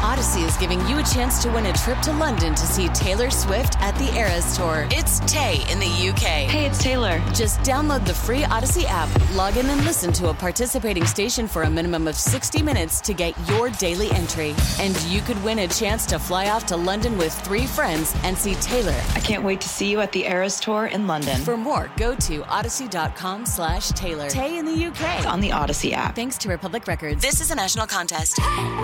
Odyssey is giving you a chance to win a trip to London to see Taylor Swift at the Eras Tour. It's Tay in the UK. Hey, it's Taylor. Just download the free Odyssey app, log in and listen to a participating station for a minimum of 60 minutes to get your daily entry. And you could win a chance to fly off to London with 3 friends and see Taylor. I can't wait to see you at the Eras Tour in London. For more, go to odyssey.com/Taylor. Tay in the UK. It's on the Odyssey app. Thanks to Republic Records. This is a national contest.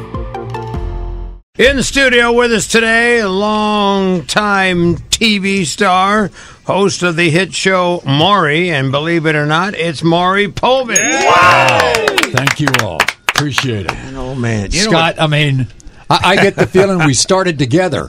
In the studio with us today, a long-time TV star, host of the hit show Maury, and believe it or not, it's Maury Povich. Yeah. Wow! Thank you all. Appreciate it. Oh, man. You Scott, I mean, I get the feeling we started together.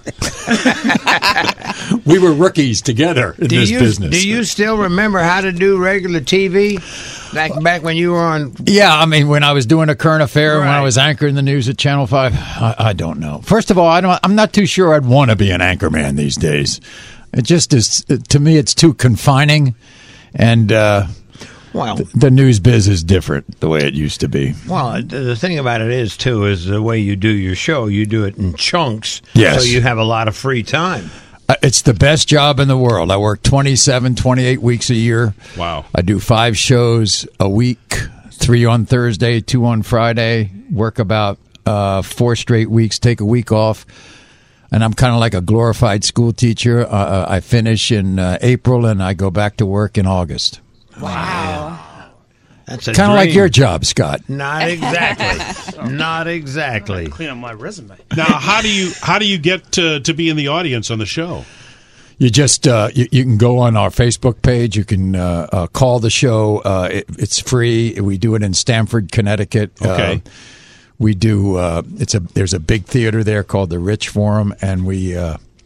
We were rookies together in this business. Do you still remember how to do regular TV? Back when you were on... Yeah, I mean, when I was doing a current affair, when I was anchoring the news at Channel 5, I don't know. First of all, I'm not too sure I'd want to be an anchorman these days. It just is, to me, it's too confining, and the news biz is different the way it used to be. Well, the thing about it is, too, is the way you do your show, you do it in chunks, yes. So you have a lot of free time. It's the best job in the world. I work 27, 28 weeks a year. Wow. I do 5 shows a week, 3 on Thursday, 2 on Friday, work about 4 straight weeks, take a week off. And I'm kind of like a glorified school teacher. I finish in April, and I go back to work in August. Wow. That's kind of like your job, Scott. Not exactly. Not exactly. Clean up my resume. Now, how do you get to be in the audience on the show? You just you can go on our Facebook page. You can call the show. It's free. We do it in Stamford, Connecticut. Okay. We do. There's a big theater there called the Rich Forum, and we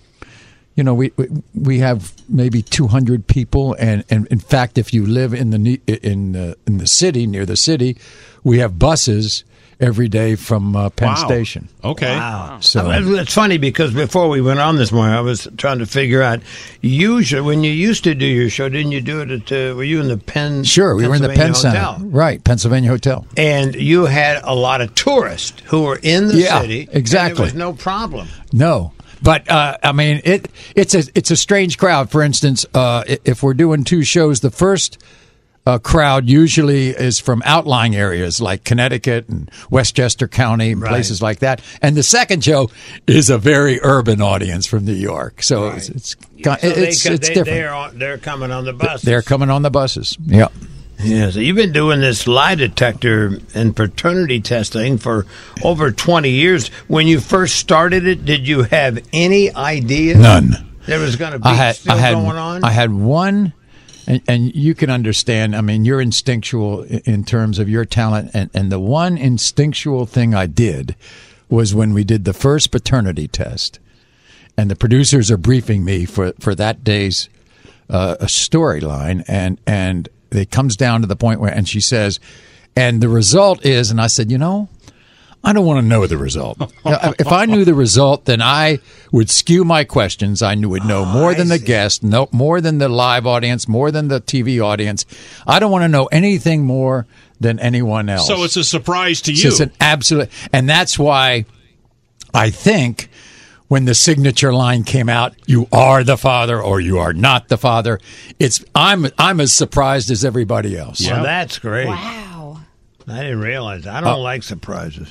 have maybe 200 people, and in fact, if you live in the city, near the city, we have buses every day from Penn Station. Okay. Wow. So it's funny because before we went on this morning, I was trying to figure out. Usually, when you used to do your show, didn't you do it at? Were you in the Penn? Sure, we were in the Penn Hotel? Center, right? Pennsylvania Hotel, and you had a lot of tourists who were in the city. Exactly. And there was no problem. No. But I mean, it's a strange crowd. For instance, if we're doing 2 shows, the first crowd usually is from outlying areas like Connecticut and Westchester County and places like that, and the second show is a very urban audience from New York. So it's different. They're coming on the buses. They're coming on the buses. Yeah. Yeah, so you've been doing this lie detector and paternity testing for over 20 years. When you first started it, did you have any idea? None. There was going to be going on? I had one, and you can understand, I mean, you're instinctual in terms of your talent, and the one instinctual thing I did was when we did the first paternity test, and the producers are briefing me for that day's storyline, and it comes down to the point where, and she says, and the result is, and I said, I don't want to know the result. If I knew the result, then I would skew my questions. I would know more than the guest, more than the live audience, more than the TV audience. I don't want to know anything more than anyone else. So it's a surprise to you. So it's an absolute, and that's why I think when the signature line came out, you are the father or you are not the father. I'm as surprised as everybody else. Well, that's great. Wow. I didn't realize that. I don't like surprises.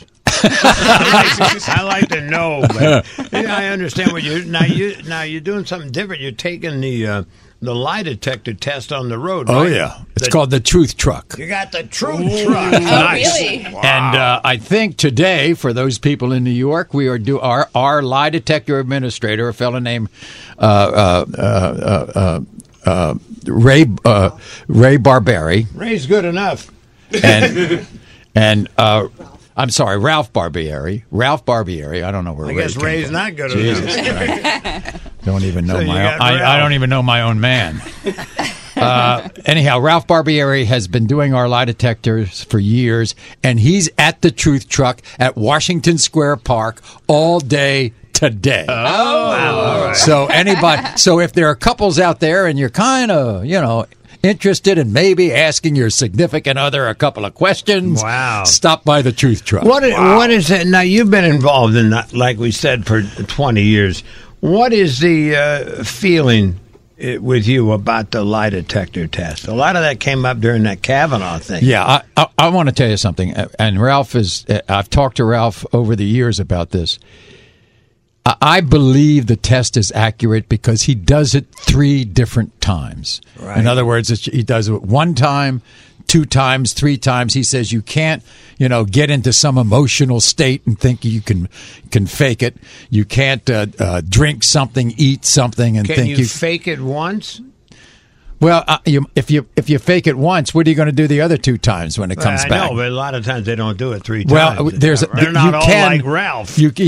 I like to know, but I understand what you're now. You're doing something different. You're taking the lie detector test on the road. Oh right? yeah, it's called the Truth Truck. You got the Truth Truck. Nice. Really? Wow. And I think today, for those people in New York, we are our lie detector administrator, a fellow named Ray Barberi. Ray's good enough. And I'm sorry, Ralph Barbieri. I don't know where. I guess Ray's not good enough. Don't even know So my own. you got I don't even know my own man. Anyhow, Ralph Barbieri has been doing our lie detectors for years, and he's at the Truth Truck at Washington Square Park all day today. Oh, wow. All right. So if there are couples out there and you're kind of, interested in maybe asking your significant other a couple of questions, Wow. stop by the Truth Truck. What is it? Now, you've been involved in that, like we said, for 20 years. What is the feeling with you about the lie detector test? A lot of that came up during that Kavanaugh thing. Yeah, I want to tell you something. And I've talked to Ralph over the years about this. I believe the test is accurate because he does it 3 different times. Right. In other words, he does it 1 time, 2 times, 3 times. He says you can't, get into some emotional state and think you can fake it. You can't drink something, eat something, and Can think you fake it once? Well, if you fake it once, what are you going to do the other 2 times when it comes I back? know, but a lot of times they don't do it 3 times. Well, They're not all like Ralph. You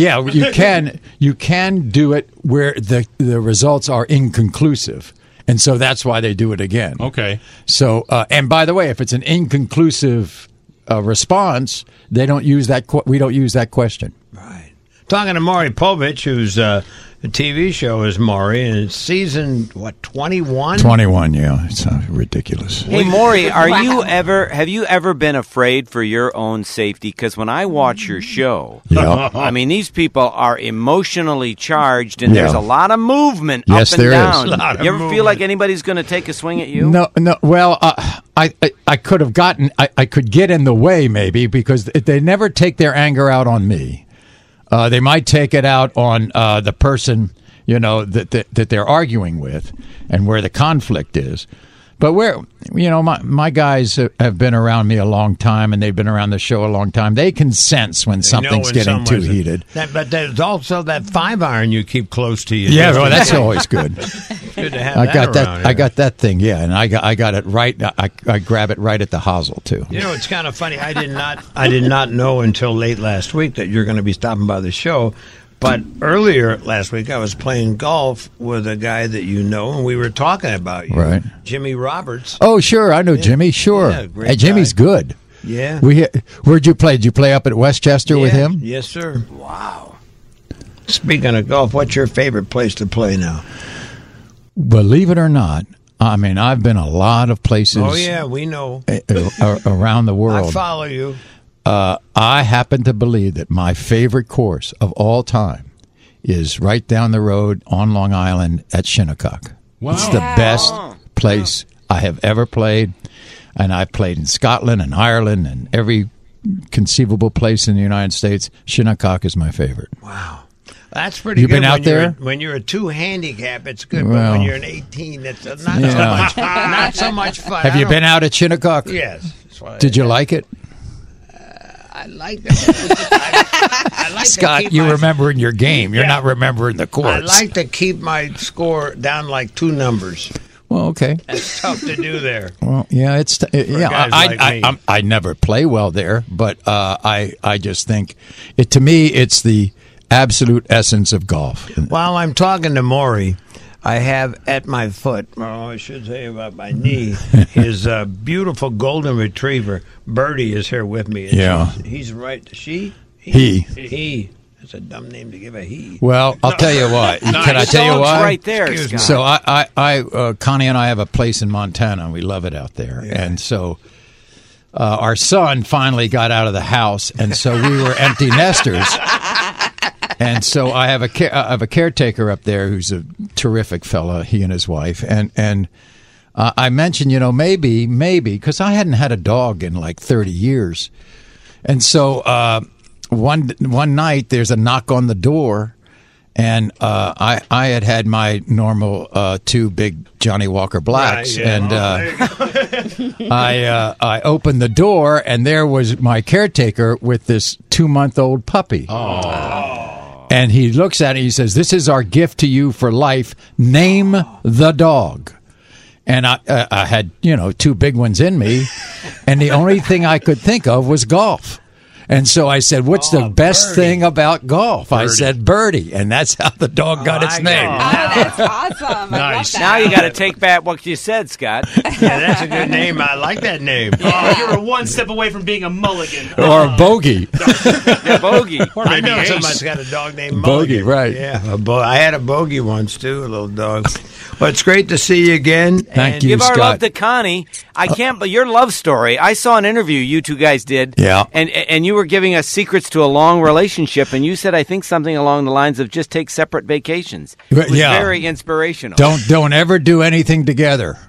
can do it where the results are inconclusive, and so that's why they do it again. Okay. So, and by the way, if it's an inconclusive response, they don't use that. We don't use that question. Right. Talking to Maury Povich, who's the TV show is Maury, and it's season 21? 21, yeah, it's ridiculous. Hey, Maury, have you ever been afraid for your own safety? Because when I watch your show, Yeah. I mean, these people are emotionally charged, and Yeah. there's a lot of movement Yes, up and there is. down. A lot of You ever feel movement. like anybody's going to take a swing at you? No. Well, I could have gotten. I could get in the way maybe because they never take their anger out on me. They might take it out on the person, that they're arguing with, and where the conflict is. But my guys have been around me a long time, and they've been around the show a long time. They can sense when something's getting too heated. But there's also that 5-iron you keep close to you. Yeah, well, that's always good. Good to have I that got that. around I here. got that thing. Yeah, and I got it right. I grab it right at the hosel too. It's kind of funny. I did not know until late last week that you're going to be stopping by the show. But earlier last week, I was playing golf with a guy that you know, and we were talking about you, Right. Jimmy Roberts. Oh, sure, I know Jimmy. Sure, Yeah, great hey, Jimmy's guy. good. Yeah. Where'd you play? Did you play up at Westchester with Yeah. him? Yes, sir. Wow. Speaking of golf, what's your favorite place to play now? Believe it or not, I mean, I've been a lot of places. Oh, yeah, we know. Around the I world. follow you. I happen to believe that my favorite course of all time is right down the road on Long Island at Shinnecock. Wow. It's the best place I have ever played, and I've played in Scotland and Ireland and every conceivable place in the United States. Shinnecock is my favorite. Wow. That's pretty You good. been out there? When you're a 2 handicap, it's good. But Well, when you're an 18, it's not yeah. not so much fun. Have you been out at Shinnecock? Yes. That's why Did you like it? I like it. I like to Scott, keep you're my- remembering your game. You're Yeah. not remembering the course. I like to keep my score down like 2 numbers. Well, okay. That's tough to do there. Well, yeah, it's yeah. guys like me. I never play well there, but I just think to me it's the absolute essence of golf. While I'm talking to Maury, I have at my foot, I should say about my knee, his beautiful golden retriever. Birdie is here with me. And Yeah. he's right. He. He. That's a dumb name to give a he. Well, I'll tell you what. Can I tell you Dog's why? right there, Excuse me. Scott. So Connie and I have a place in Montana, and we love it out there. Yeah. And so our son finally got out of the house, and so we were empty nesters. And so I have a caretaker up there who's a terrific fella, he and his wife. And I mentioned, maybe, because I hadn't had a dog in like 30 years. And so one night there's a knock on the door, and I had my normal 2 big Johnny Walker Blacks, Right, yeah. and There you go. I opened the door, and there was my caretaker with this 2-month-old puppy. And he looks at it, he says, "This is our gift to you for life. Name the dog." And I had, 2 big ones in me, and the only thing I could think of was golf. And so I said, what's the best thing about golf? I said, Birdie. And that's how the dog got its name. Oh, that's awesome. I love that. Now you got to take back what you said, Scott. Yeah, that's a good name. I like that name. Oh, you're one step away from being a mulligan. Or Bogey. Yeah, Bogey. I know somebody's got a dog named Bogey, Mulligan. right. Yeah, I had a Bogey once, too, a little dog. Well, it's great to see you again. Thank you, Give our Scott. love to Connie. I can't, but your love story. I saw an interview you two guys did. Yeah. And you were giving us secrets to a long relationship, and you said, I think something along the lines of just take separate vacations. It was very inspirational. Don't ever do anything together.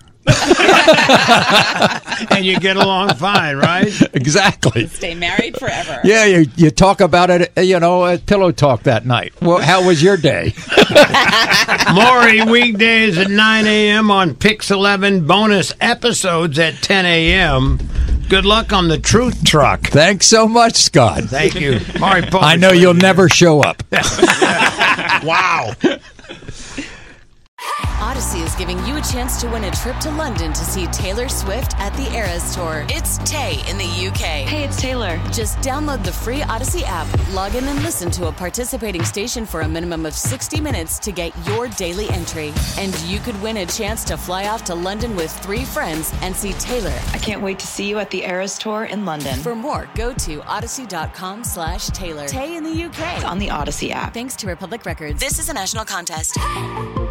And you get along fine, right? Exactly. Stay married forever. Yeah, you talk about it, at Pillow Talk that night. Well, how was your day? Maury, weekdays at 9 a.m. on Pix 11, bonus episodes at 10 a.m. Good luck on the Truth Truck. Thanks so much, Scott. Thank you. Maury Povich. I know you'll never show up. Wow. Odyssey is giving you a chance to win a trip to London to see Taylor Swift at the Eras Tour. It's Tay in the UK. Hey, it's Taylor. Just download the free Odyssey app, log in and listen to a participating station for a minimum of 60 minutes to get your daily entry. And you could win a chance to fly off to London with 3 friends and see Taylor. I can't wait to see you at the Eras Tour in London. For more, go to odyssey.com/Taylor. Tay in the UK. On the Odyssey app. Thanks to Republic Records. This is a national contest.